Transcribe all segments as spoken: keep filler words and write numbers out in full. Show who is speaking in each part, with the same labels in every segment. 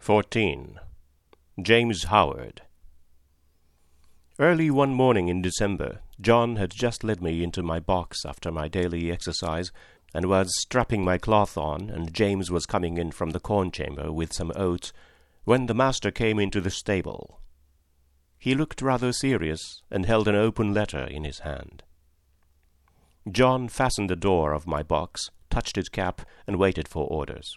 Speaker 1: fourteen. James Howard. Early one morning in December, John had just led me into my box after my daily exercise, and was strapping my cloth on, and James was coming in from the corn-chamber with some oats, when the master came into the stable. He looked rather serious, and held an open letter in his hand. John fastened the door of my box, touched his cap, and waited for orders.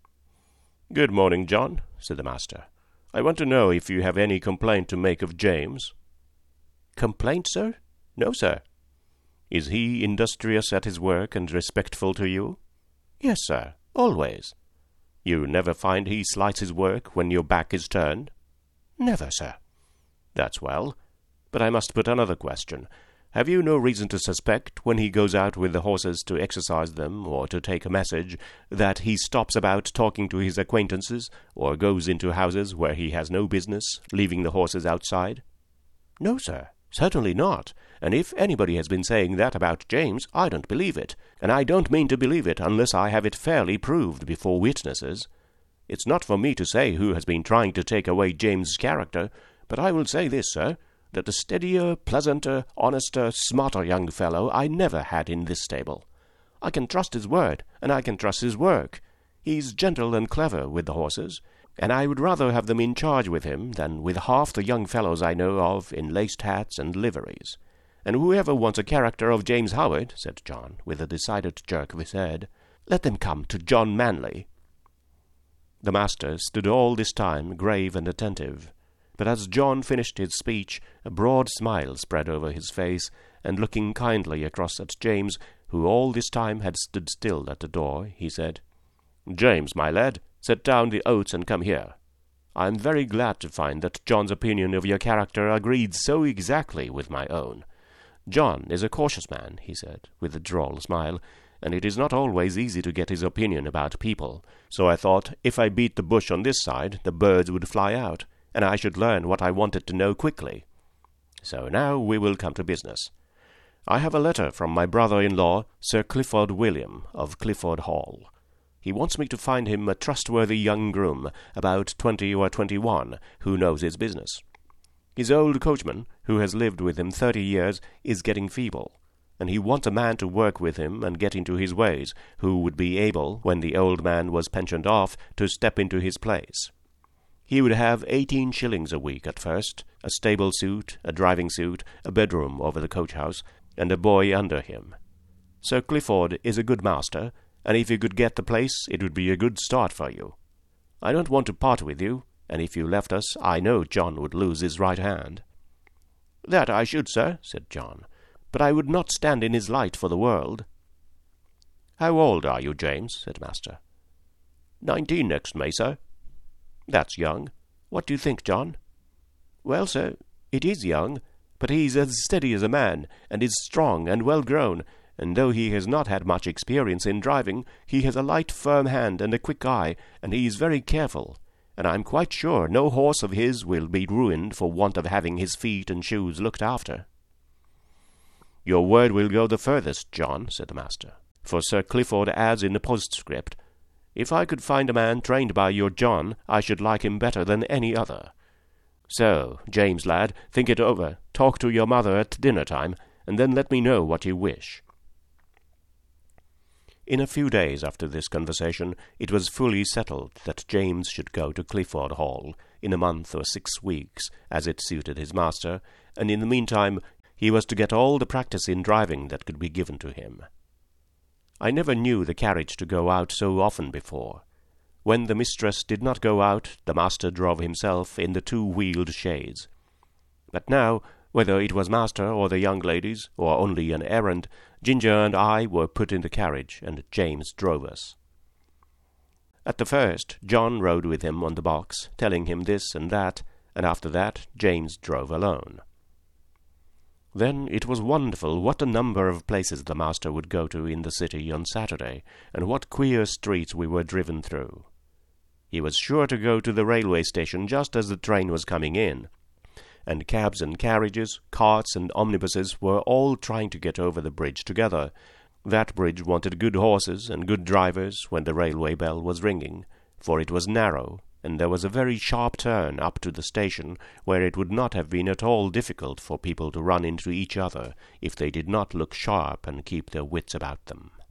Speaker 1: "Good morning, John," said the master. "I want to know if you have any complaint to make of James." "Complaint, sir? No, sir." "Is he industrious at his work and respectful to you?" "Yes, sir, always." "You never find he slights his work when your back is turned?" "Never, sir." "That's well. But I must put another question. Have you no reason to suspect, when he goes out with the horses to exercise them, or to take a message, that he stops about talking to his acquaintances, or goes into houses where he has no business, leaving the horses outside?" "No, sir, certainly not. And if anybody has been saying that about James, I don't believe it, and I don't mean to believe it unless I have it fairly proved before witnesses. It's not for me to say who has been trying to take away James's character, but I will say this, sir, that a steadier, pleasanter, honester, smarter young fellow I never had in this stable. I can trust his word, and I can trust his work. He's gentle and clever with the horses, and I would rather have them in charge with him than with half the young fellows I know of in laced hats and liveries. And whoever wants a character of James Howard," said John, with a decided jerk of his head, "let them come to John Manley." The master stood all this time grave and attentive, but as John finished his speech, a broad smile spread over his face, and looking kindly across at James, who all this time had stood still at the door, he said, "James, my lad, set down the oats and come here. I am very glad to find that John's opinion of your character agreed so exactly with my own. John is a cautious man," he said, with a droll smile, "and it is not always easy to get his opinion about people, so I thought if I beat the bush on this side, the birds would fly out, and I should learn what I wanted to know quickly. So now we will come to business. I have a letter from my brother-in-law, Sir Clifford William, of Clifford Hall. He wants me to find him a trustworthy young groom, about twenty or twenty-one, who knows his business. His old coachman, who has lived with him thirty years, is getting feeble, and he wants a man to work with him and get into his ways, who would be able, when the old man was pensioned off, to step into his place. He would have eighteen shillings a week at first, a stable suit, a driving suit, a bedroom over the coach-house, and a boy under him. Sir Clifford is a good master, and if you could get the place, it would be a good start for you. I don't want to part with you, and if you left us, I know John would lose his right hand." "That I should, sir," said John, "but I would not stand in his light for the world." "How old are you, James?" said master. "Nineteen next May, sir." "That's young. What do you think, John?" "Well, sir, it is young, but he's as steady as a man, and is strong and well-grown, and though he has not had much experience in driving, he has a light, firm hand and a quick eye, and he is very careful, and I'm quite sure no horse of his will be ruined for want of having his feet and shoes looked after." "Your word will go the furthest, John," said the master, "for Sir Clifford adds in the postscript, 'If I could find a man trained by your John, I should like him better than any other.' So, James, lad, think it over, talk to your mother at dinner-time, and then let me know what you wish." In a few days after this conversation, it was fully settled that James should go to Clifford Hall in a month or six weeks, as it suited his master, and in the meantime he was to get all the practice in driving that could be given to him. I never knew the carriage to go out so often before. When the mistress did not go out, the master drove himself in the two-wheeled chaise. But now, whether it was master or the young ladies, or only an errand, Ginger and I were put in the carriage, and James drove us. At the first, John rode with him on the box, telling him this and that, and after that James drove alone. Then it was wonderful what a number of places the master would go to in the city on Saturday, and what queer streets we were driven through. He was sure to go to the railway station just as the train was coming in, and cabs and carriages, carts and omnibuses were all trying to get over the bridge together. That bridge wanted good horses and good drivers when the railway bell was ringing, for it was narrow, and there was a very sharp turn up to the station where it would not have been at all difficult for people to run into each other if they did not look sharp and keep their wits about them.